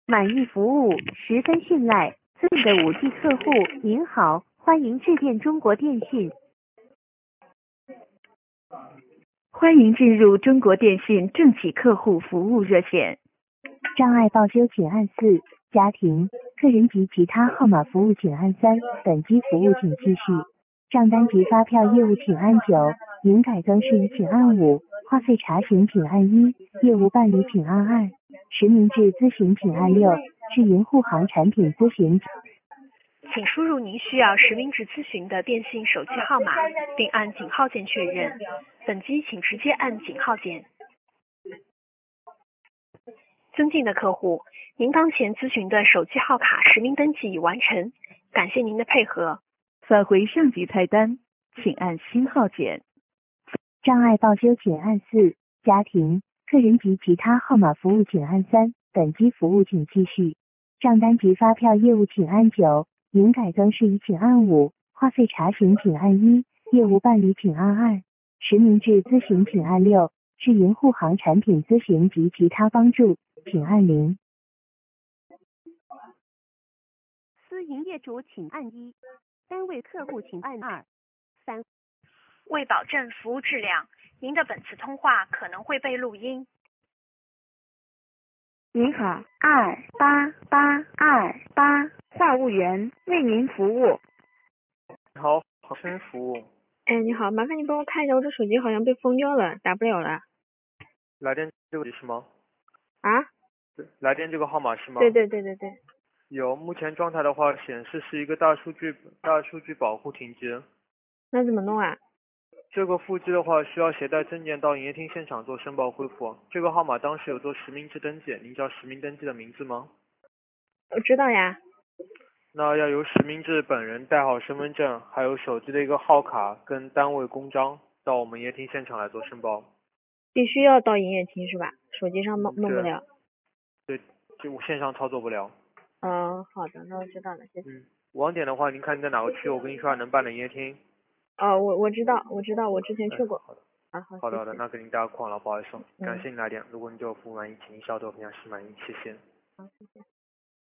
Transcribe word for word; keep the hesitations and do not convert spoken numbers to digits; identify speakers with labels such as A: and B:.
A: 满意服务，十分信赖。尊敬的 五 G 客户，您好，欢迎致电中国电信。欢迎进入中国电信政企客户服务热线。障碍报修请按四，家庭、个人及其他号码服务请按三，本机服务请继续。账单及发票业务请按九，您改更事宜请按五，话费查询请按一，业务办理请按二，实名制咨询请按六，智银护航产品咨询。请输入您需要实名制咨询的电信手机号码，并按井号键确认。本机请直接按井号键。尊敬的客户，您当前咨询的手机号卡实名登记已完成，感谢您的配合。返回上级菜单，请按星号键。障碍报修请按四，家庭、个人及其他号码服务请按三，本机服务请继续。账单及发票业务请按九，您改更事宜请按五，话费查询请按一，业务办理请按二，实名制咨询请按六，智银护航产品咨询及其他帮助请按零。私营业主请按一，单位客户请按二、三。为保证服务质量，您的本次通话可能会被录音。
B: 您好，二八八二八话务员为您服务。
C: 你好，好生服务。
D: 哎，你好，麻烦你帮我看一下，我这手机好像被封掉了，打不了了。
C: 来电这个是吗？
D: 啊？
C: 来电这个号码是吗？
D: 对对对对对。
C: 有，目前状态的话显示是一个大数据大数据保护停机。
D: 那怎么弄啊？
C: 这个副机的话需要携带证件到营业厅现场做申报恢复。这个号码当时有做实名制登记，您知道实名登记的名字吗？
D: 我知道呀。
C: 那要由实名制本人带好身份证，还有手机的一个号卡跟单位公章，到我们营业厅现场来做申报。
D: 必须要到营业厅是吧？手机上弄弄不了。
C: 对，就我线上操作不了。
D: 嗯，好的，那我知道了，谢谢。
C: 嗯，网点的话，您看你在哪个区，我跟你说下能办的营业厅。
D: 哦，我我知道，我知道，我之前去过。
C: 嗯、好的。
D: 啊，好。
C: 好的好的，那给您打个框了，不好意思，
D: 嗯、
C: 感谢您来电。如果您对我服务满意，请您稍后分享是满意，谢谢。
D: 好，谢谢。